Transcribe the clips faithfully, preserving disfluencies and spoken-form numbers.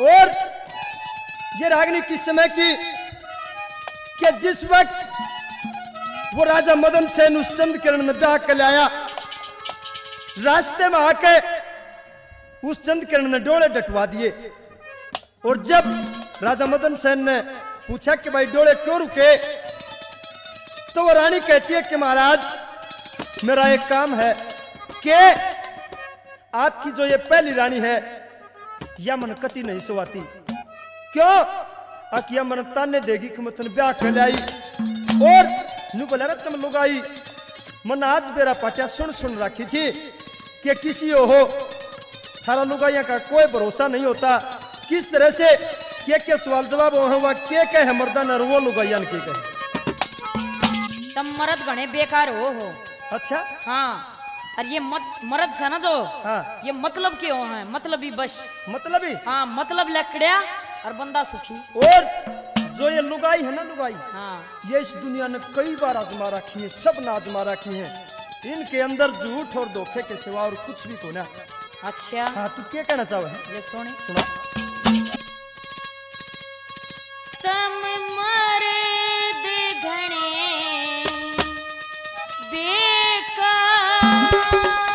और ये रागनी किस समय की कि जिस वक्त वो राजा मदन सेन उस चंद किरण में डाक कर लाया, रास्ते में आके उस चंद किरण ने डोले डटवा दिए। और जब राजा मदन सेन ने पूछा कि भाई डोले क्यों रुके, तो वो रानी कहती है कि महाराज मेरा एक काम है कि आपकी जो ये पहली रानी है यह मन कति नहीं सुवाती। क्यों? अकिया मन ताने देगी कि मैं तन ब्याह कर लाई और नु बोला तुम लुगाई मन आज बेरा पाटिया सुन सुन रखी थी कि किसी हो थारा लुगाइया का कोई भरोसा नहीं होता। किस तरह से के के सवाल जवाब हुआ के के है मर्दा न वो लुगाइया के कहे तुम मर्द गणे बेकार हो हो। अच्छा हाँ, और ये मत मर्द है ना जो हाँ ये मतलब क्यों है, मतलब ही बस मतलब ही हाँ मतलब लकड़िया और बंदा सुखी। और जो ये लुगाई है ना लुगाई हाँ ये इस दुनिया ने कई बार आजमा रखी है, सब ने आजमा रखी है। इनके अंदर झूठ और धोखे के सिवा और कुछ भी कोना। अच्छा हाँ तू क्या कहना चाहो है? ये सुने सुना। तम मर्द घणे बेकार,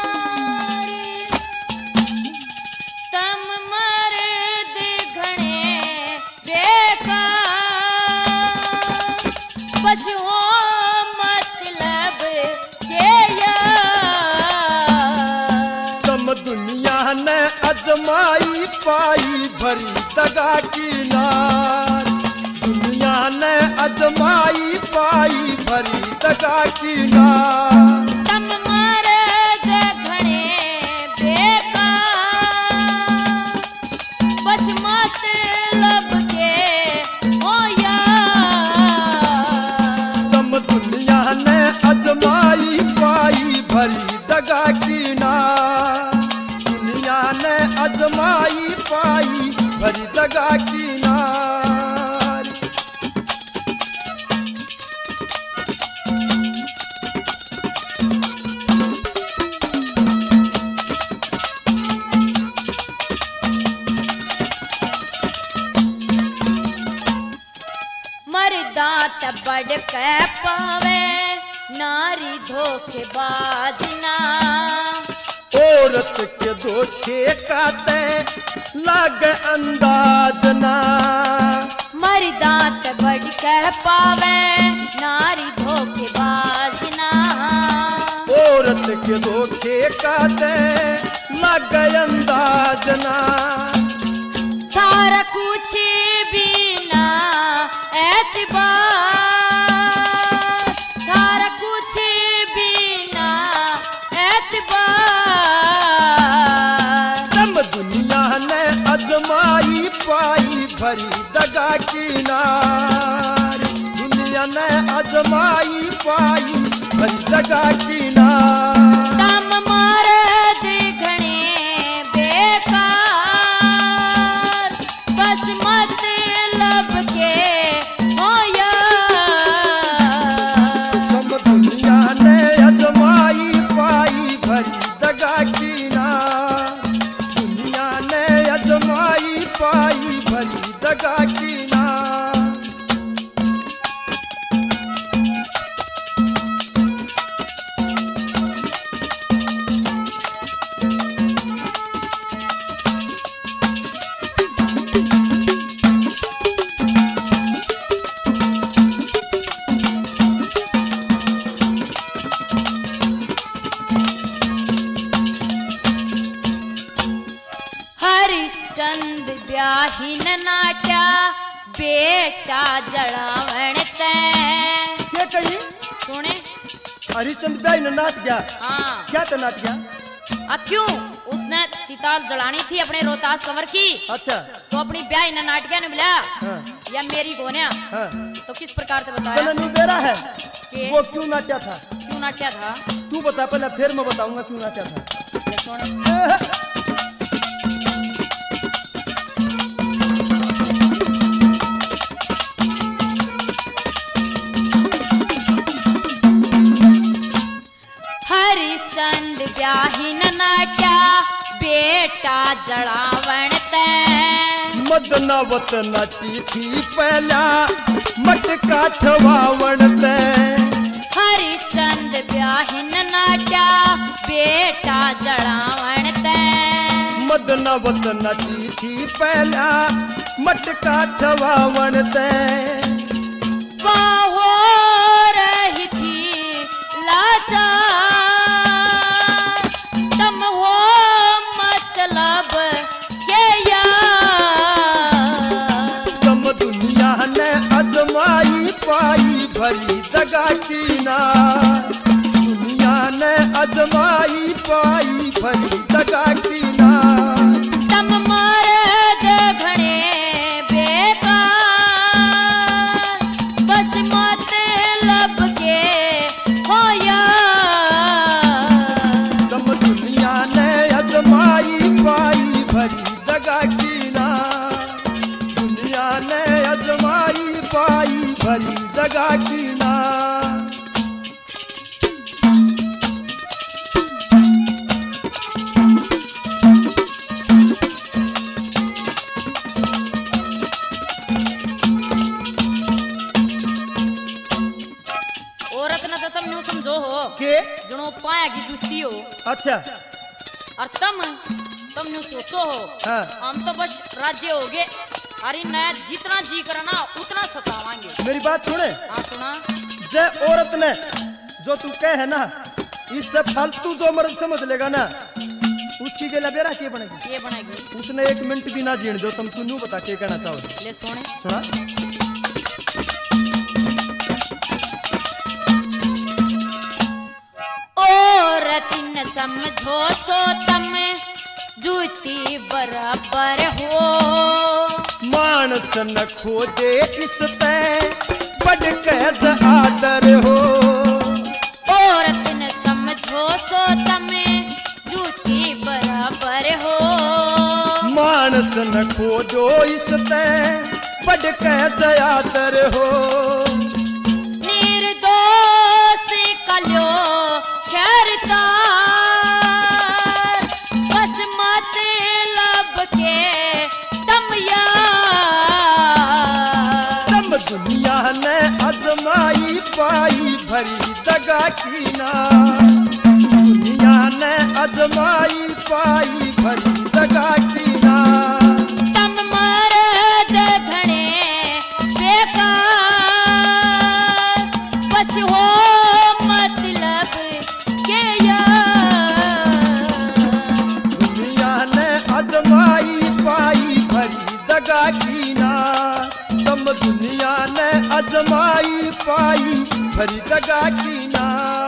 तम मर्द घणे बेकार, पशुओं मतलब के यार। तम दुनिया ने अजमाई पाई भरी दगा की नार, दुनिया ने अजमाई पाई भरी दगा की नार। तम मर्द घणे बेकार, बस मतलब के हो यार। तम दुनिया ने अजमाई पाई भरी दगा की नार, दुनिया ने अजमाई पाई भरी दगा की नार। मर्दात बढ़ के पावे नारी धोखेबाज ना, औरत के धोखे काटे लाग अंदाज ना। मर्दात बढ़ के पावे नारी धोखेबाज ना, औरत के धोखे काटे लाग अंदाज ना। थारा कुछ भी ना एतबार, थारा कुछ भी ना एतबार। तम दुनिया ने अजमाई पाई भरी दगा की नार, दुनिया ने अजमाई पाई भरी दगा की नार। तम मर्द घणे बेकार, बस मतलब के हो यार। तम दुनिया ने अजमाई पाई भरी दगा की नार, दुनिया ने अजमाई पाई भरी दगा की नार। हरिचंद ब्याहीन नाट्या बेटा जड़ावण ते। क्या कही? सुने हरिचंद ब्याही ने नाट गया। हाँ क्या था नाट गया? आ क्यों? उसने चिताल जलानी थी अपने रोहतास कंवर की, अच्छा तो अपनी ब्याही ने नाटकिया ने बुलाया हाँ या मेरी गोनिया, हाँ तो किस प्रकार से बताया तने नहीं बेरा है कि वो क्यों नाट्या था? क्यों नाट्या था? तू बता पहले फिर मैं बताऊंगा क्यों नाट्या था। ये सुन हरिचंद ब्याहीन नाट्या बेटा जड़ावण ते। मदनावत नाटी थी पहला मटका ठवावण ते हरिचंद ब्याहिन नाट्या बेटा जड़ावण ते मदनावत नाटी थी पहला मटका ठवावण ते हो रही थी लाचार तम हो मतलब के यार तम दुनिया ने अजमाई पाई भरी दगा की ना दुनिया ने अजमाई पाई भरी दगा की ना तम मर्द घणे बेकार बस मतलब के हो यार तम दुनिया ने अजमाई पाई भरी दगा की ना दुनिया ने अजमाई पाई भरी दगा की ना औरत न तो तुम न्यू समझो हो के जनो पाया की जुती हो अच्छा और तुम तुम न्यू सोचो हो हाँ। हम तो बस राज्य हो गए अरे नया जितना जी करना उतना सतावांगे। मेरी बात सुने हाँ सुना जय औरत ने जो तू कह है ना इससे फालतू जो मर्द समझ लेगा ना उसकी के लबेरा के बनेगी ये बनाएगी उसने एक मिनट भी ना जीण दो तुम तू न्यू बता के कहना चाहो ले सोने सुना औरत न समझो तो तुम जूती बराबर हो मानस न खोजे इस पे बड़ कैद आदर हो औरत न समझो तो तुम जूती बराबर हो मानस न खोजो इस पे बड़ कैद आदर हो निर्दोष कलो शरता बस मतलब के तम यार तम दुनिया ने अजमाई पाई भरी दगा की ना दुनिया ने अजमाई पाई भरी दगा की ना तम मर्द घणे बेकार बस हो मतलब के यार दुनिया ने अजमाई पाई भरी दगा की ना तम दुनिया ने अजमाई पाई भरी दगा की ना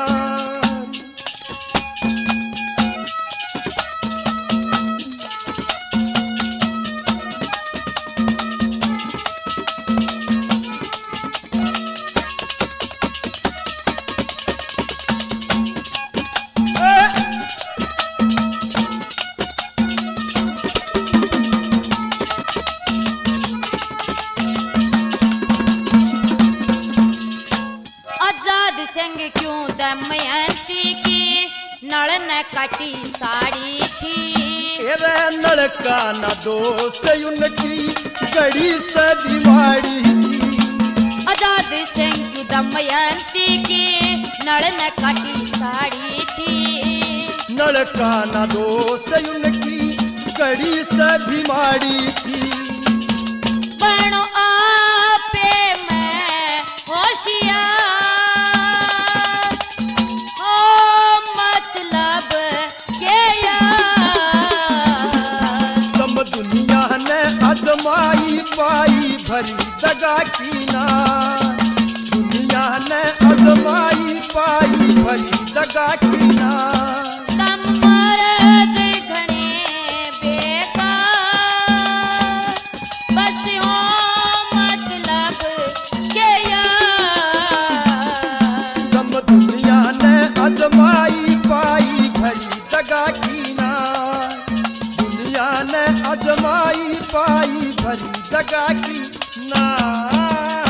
आजाद सिंह क्यों दमयंती की नल न कटी साड़ी थी तेरे लड़का न दोष उनकी गड़ी सदी माड़ी की आजाद सिंह की दमयंती की नल न कटी साड़ी थी लड़का न दोष उनकी गड़ी सदी माड़ी थी बनो आपे मैं होशियार हो मतलब के यार तम दुनिया ने अजमाई पाई भरी दगा की ना दुनिया ने अजमाई पाई भरी दगा की ना तम मर्द घणे बेकार बस हो मतलब के यार तम दुनिया ने अजमाई पाई भरी दगा की ना दुनिया ने अजमाई पाई भरी दगा की ना